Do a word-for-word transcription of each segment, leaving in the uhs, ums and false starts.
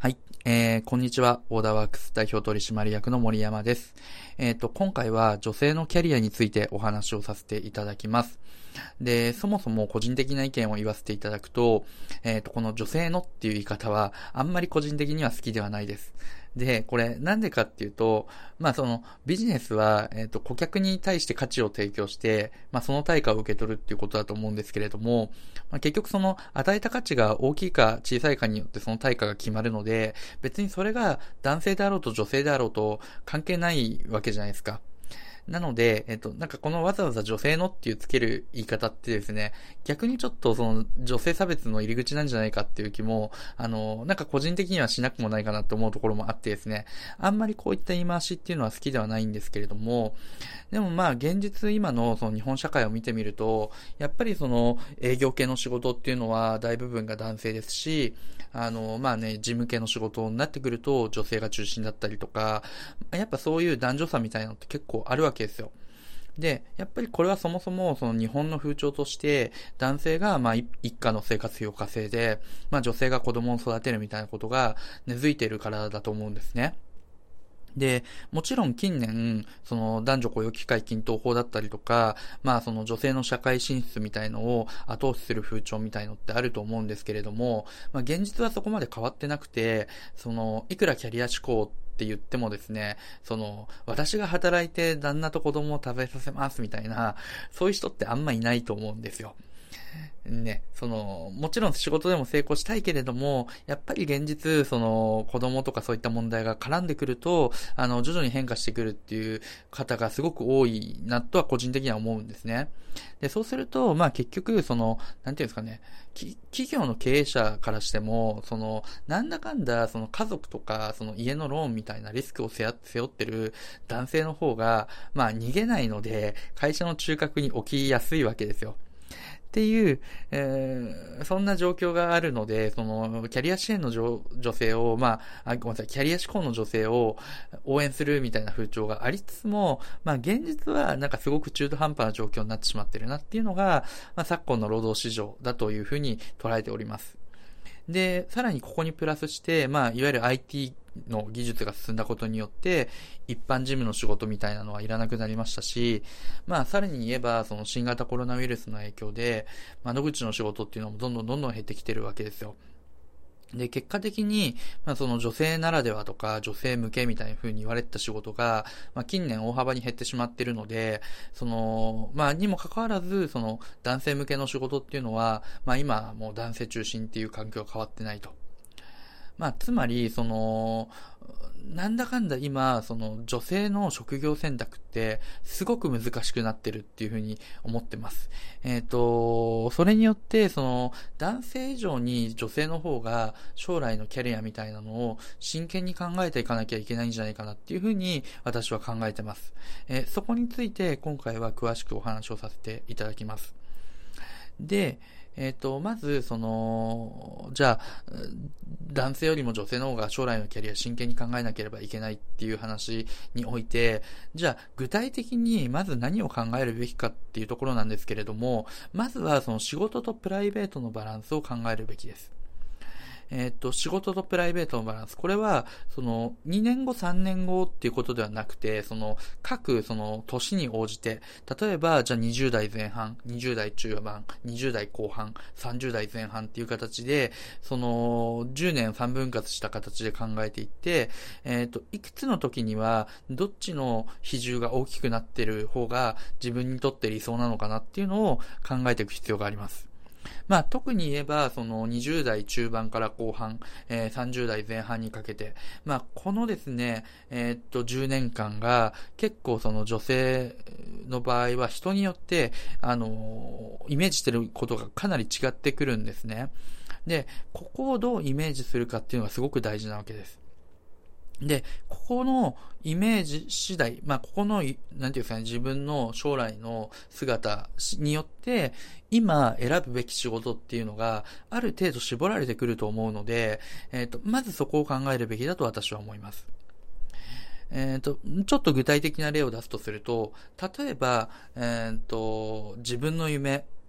はい、えー、こんにちは。オーダーワークス代表取締役の森山です。えっと、今回は女性のキャリアについてお話をさせていただきます。で、そもそも個人的な意見を言わせていただくと、えっと、この女性のっていう言い方はあんまり個人的には好きではないです。で、これなんでかっていうと、まあそのビジネスは、えっと、顧客に対して価値を提供して、まあその対価を受け取るっていうことだと思うんですけれども、まあ、結局その与えた価値が大きいか小さいかによってその対価が決まるので、別にそれが男性であろうと女性であろうと関係ないわけじゃないですか。なので、えっと、なんかこのわざわざ女性のっていうつける言い方ってですね、逆にちょっとその女性差別の入り口なんじゃないかっていう気も、あの、なんか個人的にはしなくもないかなと思うところもあってですね、あんまりこういった言い回しっていうのは好きではないんですけれども、でもまあ現実今のその日本社会を見てみると、やっぱりその営業系の仕事っていうのは大部分が男性ですし、あの、まあね、事務系の仕事になってくると女性が中心だったりとか、やっぱそういう男女差みたいなのって結構あるわけですよ。で、やっぱりこれはそもそもその日本の風潮として男性がまあ一家の生活費を稼いで、まあ女性が子供を育てるみたいなことが根付いているからだと思うんですね。で、もちろん近年、その男女雇用機会均等法だったりとか、まあその女性の社会進出みたいのを後押しする風潮みたいのってあると思うんですけれども、まあ現実はそこまで変わってなくて、その、いくらキャリア志向って言ってもですね、その、私が働いて旦那と子供を食べさせますみたいな、そういう人ってあんまいないと思うんですよ。ね、その、もちろん仕事でも成功したいけれども、やっぱり現実、その、子供とかそういった問題が絡んでくると、あの、徐々に変化してくるっていう方がすごく多いなとは個人的には思うんですね。で、そうすると、まあ結局、その、なんていうんですかね、企業の経営者からしても、その、なんだかんだ、その家族とか、その家のローンみたいなリスクを背負ってる男性の方が、まあ逃げないので、会社の中核に置きやすいわけですよ。っていう、えー、そんな状況があるので、その、キャリア支援の女、女性を、まあ、あ、ごめんなさい、キャリア志向の女性を応援するみたいな風潮がありつつも、まあ、現実はなんかすごく中途半端な状況になってしまってるなっていうのが、まあ、昨今の労働市場だというふうに捉えております。で、さらにここにプラスして、まあ、いわゆる アイティー の技術が進んだことによって、一般事務の仕事みたいなのはいらなくなりましたし、まあ、さらに言えば、その新型コロナウイルスの影響で、窓口の仕事っていうのもどんどんどんどん減ってきてるわけですよ。で、結果的に、まあその女性ならではとか、女性向けみたいな風に言われてた仕事が、まあ近年大幅に減ってしまっているので、その、まあにもかかわらず、その男性向けの仕事っていうのは、まあ今もう男性中心っていう環境は変わってないと。まあ、つまり、その、なんだかんだ今、その女性の職業選択ってすごく難しくなってるっていうふうに思ってます。えっと、それによって、その男性以上に女性の方が将来のキャリアみたいなのを真剣に考えていかなきゃいけないんじゃないかなっていうふうに私は考えてます。えそこについて今回は詳しくお話をさせていただきます。で、えっと、まず、その、じゃあ、男性よりも女性の方が将来のキャリア真剣に考えなければいけないっていう話において、じゃあ、具体的にまず何を考えるべきかっていうところなんですけれども、まずはその仕事とプライベートのバランスを考えるべきです。えっと、仕事とプライベートのバランス。これは、その、にねんご、さんねんごっていうことではなくて、その、各、その、年に応じて、例えば、じゃあにじゅう代前半、にじゅう代中盤、にじゅう代後半、さんじゅう代前半っていう形で、その、じゅうねんさんぶん割した形で考えていって、えっと、いくつの時には、どっちの比重が大きくなってる方が自分にとって理想なのかなっていうのを考えていく必要があります。まあ特に言えば、そのにじゅう代中盤から後半、えー、さんじゅう代前半にかけて、まあこのですね、えー、っとじゅうねんかんが結構その女性の場合は人によって、あのー、イメージしてることがかなり違ってくるんですね。で、ここをどうイメージするかっていうのがすごく大事なわけです。で、ここのイメージ次第、まあ、ここの、なんていうんですかね、自分の将来の姿によって、今選ぶべき仕事っていうのが、ある程度絞られてくると思うので、えっと、まずそこを考えるべきだと私は思います。えっと、ちょっと具体的な例を出すとすると、例えば、えっと、自分の夢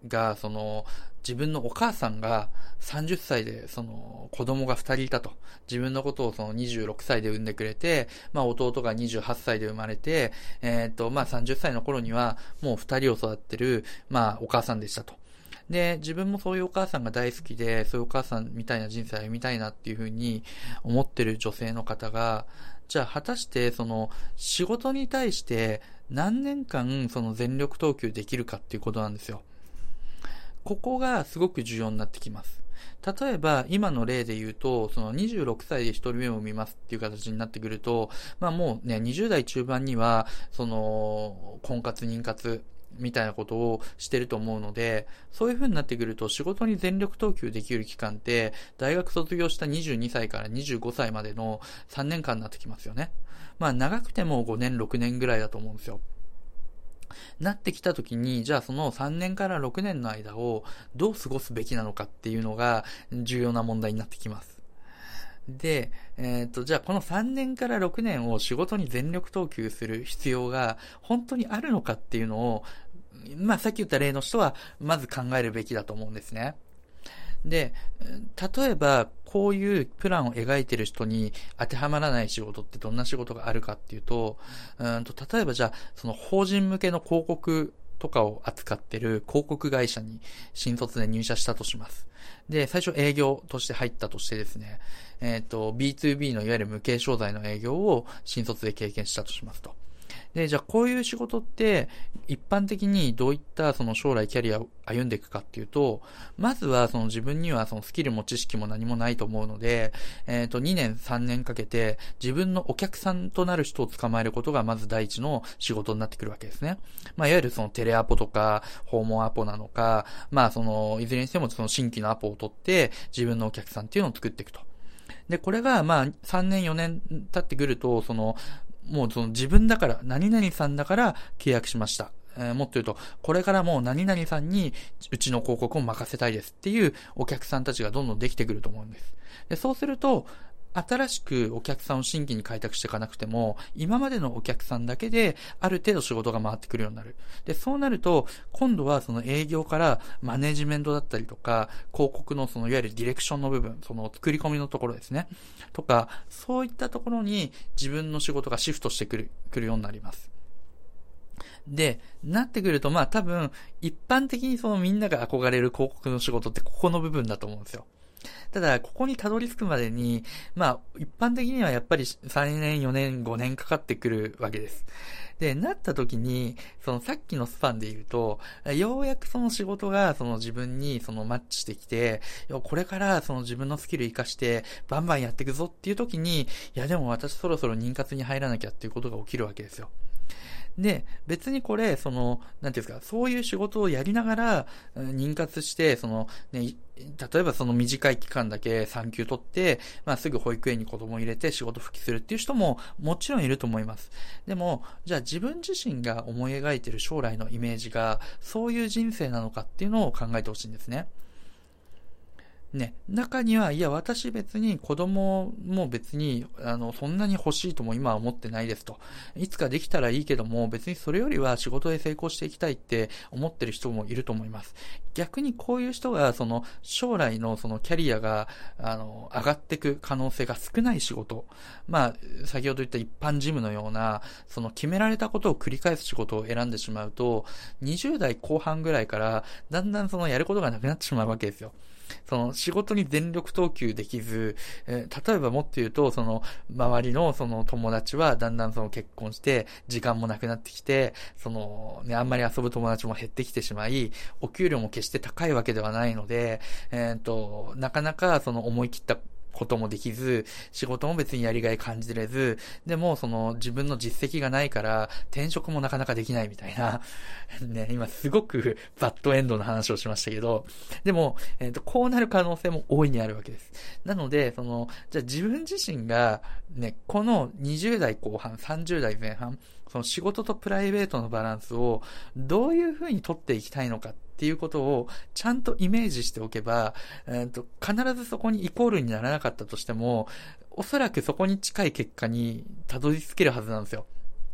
が、その、自分のお母さんがさんじゅっさいで、その、子供がふたりいたと。自分のことをそのにじゅうろくさいで産んでくれて、まあ弟がにじゅうはっさいで生まれて、えっと、まあさんじゅっさいの頃にはもうふたりを育ってる、まあお母さんでしたと。で、自分もそういうお母さんが大好きで、そういうお母さんみたいな人生を歩みたいなっていうふうに思ってる女性の方が、じゃあ果たしてその仕事に対して何年間その全力投球できるかっていうことなんですよ。ここがすごく重要になってきます。例えば、今の例で言うと、そのにじゅうろくさいで一人目を産みますっていう形になってくると、まあもうね、にじゅう代中盤には、その、婚活、妊活、みたいなことをしてると思うので、そういう風になってくると仕事に全力投球できる期間って、大学卒業したにじゅうにさいからにじゅうごさいまでのさんねんかんになってきますよね。まあ長くてもごねん、ろくねんぐらいだと思うんですよ。なってきたときに、じゃあそのさんねんからろくねんの間をどう過ごすべきなのかっていうのが重要な問題になってきます。で、えっと、じゃあこのさんねんからろくねんを仕事に全力投球する必要が本当にあるのかっていうのを、まあさっき言った例の人はまず考えるべきだと思うんですね。で、例えば、こういうプランを描いてる人に当てはまらない仕事ってどんな仕事があるかっていうと、うんと例えばじゃあ、その法人向けの広告とかを扱ってる広告会社に新卒で入社したとします。で、最初営業として入ったとしてですね、えっと、ビーツービー のいわゆる無形商材の営業を新卒で経験したとしますと。で、じゃあこういう仕事って一般的にどういったその将来キャリアを歩んでいくかっていうと、まずはその自分にはそのスキルも知識も何もないと思うので、えっとにねんさんねんかけて自分のお客さんとなる人を捕まえることがまず第一の仕事になってくるわけですね。まあいわゆるそのテレアポとか訪問アポなのか、まあそのいずれにしてもその新規のアポを取って自分のお客さんっていうのを作っていくと。で、これがまあさんねんよねん経ってくると、そのもうその自分だから、何々さんだから契約しました。えー、もっと言うと、これからもう何々さんにうちの広告を任せたいですっていうお客さんたちがどんどんできてくると思うんです。で、そうすると、新しくお客さんを新規に開拓していかなくても、今までのお客さんだけである程度仕事が回ってくるようになる。で、そうなると、今度はその営業からマネジメントだったりとか、広告のそのいわゆるディレクションの部分、その作り込みのところですね。とか、そういったところに自分の仕事がシフトしてくる、くるようになります。で、なってくると、まあ多分、一般的にそのみんなが憧れる広告の仕事ってここの部分だと思うんですよ。ただ、ここにたどり着くまでに、まあ、一般的にはやっぱりさんねん、よねん、ごねんかかってくるわけです。で、なった時に、そのさっきのスパンで言うと、ようやくその仕事がその自分にそのマッチしてきて、これからその自分のスキル活かして、バンバンやっていくぞっていう時に、いやでも私そろそろ妊活に入らなきゃっていうことが起きるわけですよ。で、別にこれ、その、なんていうんですか、そういう仕事をやりながら、妊活して、その、ね、例えばその短い期間だけ産休取って、まあすぐ保育園に子供入れて仕事復帰するっていう人ももちろんいると思います。でも、じゃあ自分自身が思い描いている将来のイメージが、そういう人生なのかっていうのを考えてほしいんですね。ね、中には、いや、私別に子供も別に、あの、そんなに欲しいとも今は思ってないですと。いつかできたらいいけども、別にそれよりは仕事で成功していきたいって思ってる人もいると思います。逆にこういう人が、その、将来のそのキャリアが、あの、上がっていく可能性が少ない仕事。まあ、先ほど言った一般事務のような、その決められたことを繰り返す仕事を選んでしまうと、にじゅう代後半ぐらいから、だんだんそのやることがなくなってしまうわけですよ。その仕事に全力投球できず、えー、例えばもっと言うと、その周りのその友達はだんだんその結婚して時間もなくなってきて、そのね、あんまり遊ぶ友達も減ってきてしまい、お給料も決して高いわけではないので、えっと、なかなかその思い切ったこともできず、仕事も別にやりがい感じれず、でもその自分の実績がないから転職もなかなかできないみたいな、ね、今すごくバッドエンドの話をしましたけど、でも、えっと、こうなる可能性も大いにあるわけです。なので、その、じゃあ自分自身がね、このにじゅう代後半、さんじゅう代前半、その仕事とプライベートのバランスをどういうふうに取っていきたいのかっていうことをちゃんとイメージしておけば、えーと、必ずそこにイコールにならなかったとしても、おそらくそこに近い結果にたどり着けるはずなんですよ。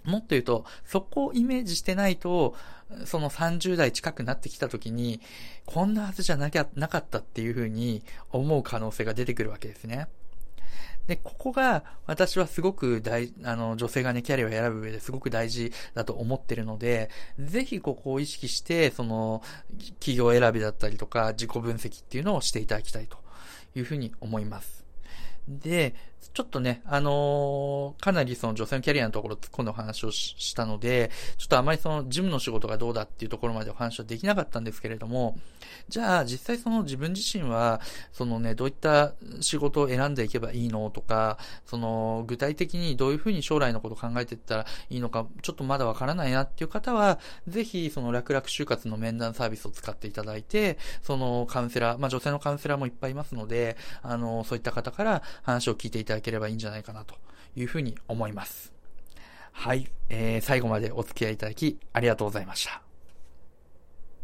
もっと言うと、そこをイメージしてないと、そのさんじゅう代近くなってきた時に、こんなはずじゃなきゃ、なかったっていうふうに思う可能性が出てくるわけですね。で、ここが私はすごく大、あの、女性がね、キャリアを選ぶ上ですごく大事だと思ってるので、ぜひここを意識して、その、企業選びだったりとか、自己分析っていうのをしていただきたいというふうに思います。で、ちょっとね、あのー、かなりその女性のキャリアのところ突っ込んでお話を し, したので、ちょっとあまりその事務の仕事がどうだっていうところまでお話はできなかったんですけれども、じゃあ実際その自分自身は、そのね、どういった仕事を選んでいけばいいのとか、その具体的にどういうふうに将来のことを考えていったらいいのか、ちょっとまだわからないなっていう方は、ぜひその楽々就活の面談サービスを使っていただいて、そのカウンセラー、まあ女性のカウンセラーもいっぱいいますので、あの、そういった方から話を聞いていただければいいんじゃないかなというふうに思います。はい、えー、最後までお付き合いいただきありがとうございました。